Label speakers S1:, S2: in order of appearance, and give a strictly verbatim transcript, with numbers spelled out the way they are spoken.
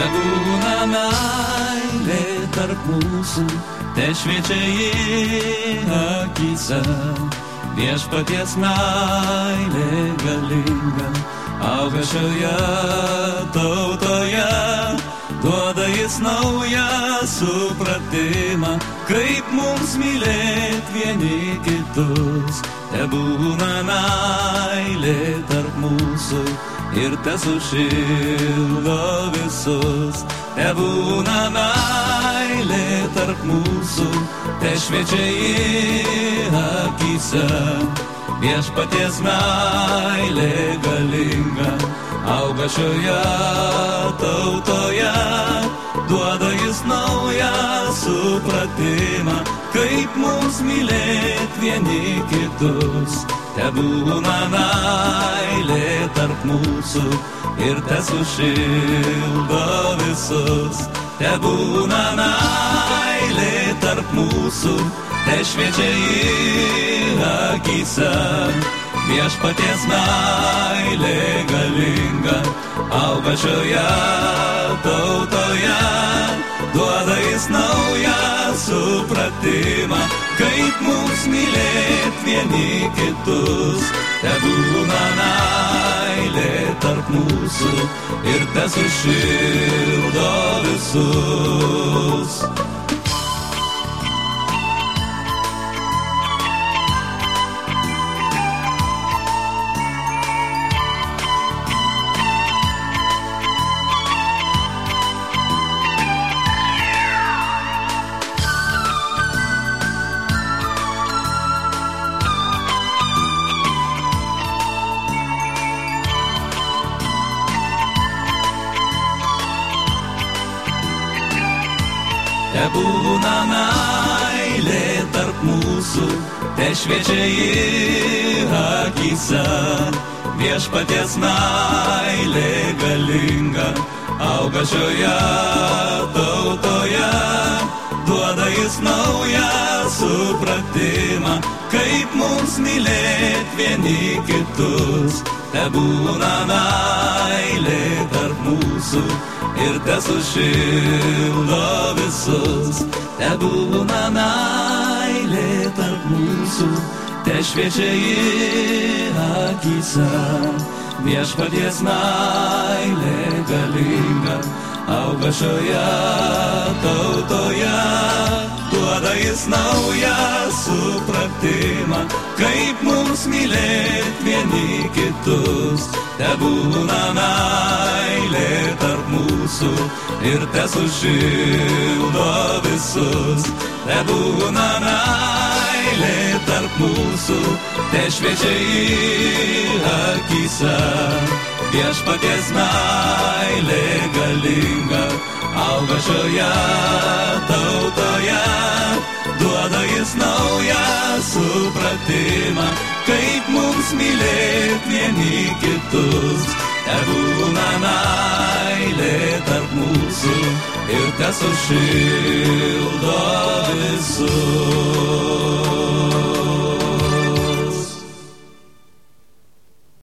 S1: Tebūna meilė tarp mūsų, te šviečia ji akyse. Viešpaties meilė galinga, auga šioje tautoje. Duoda jis naują supratimą, kaip mums mylėt vieni kitus. Tebūna meilė tarp mūsų ir tesušildo visus. Tebūna meilė tarp mūsų, te šviečia ji akyse. Viešpaties meilė galinga, auga šioje tautoje. Duoda jis naują supratimą, kaip mums mylėt vieni kitus. Tebūna meilė tarp mūsų ir tesušildo visus. Tebūna meilė tarp mūsų, te šviečia ji akyse. Viešpaties meilė galinga, auga šioje tautoje. Duoda jis naują supratimą, kaip mums mylėt vieni kitus. Tebūna meilė tarp mūsų ir tesušildo visus. Tebūna meilė tarp mūsų, te šviečia ji akyse. Viešpaties meilė galinga, auga šioje tautoje. Duoda jis naują supratimą, kaip mums mylėt vieni kitus. Tebūna meilė tarp mūsų ir tesušildo visus. Tebūna meilė tarp mūsų, te šviečia ji akyse. Viešpaties meilė galinga, auga šioje tautoje. Duoda jis naują supratimą, kaip mums mylėt vieni kitus. Tebūna meilė tarp mūsų ir tesušildo visus. Tebūna meilė tarp mūsų, te šviečia ji akyse. Viešpaties meilė galinga, auga šioje tautoje. Duoda jis naują supratimą, kaip mums mylėt vieni kitus. Tebūna meilė tarp mūsų ir tesušildo visus.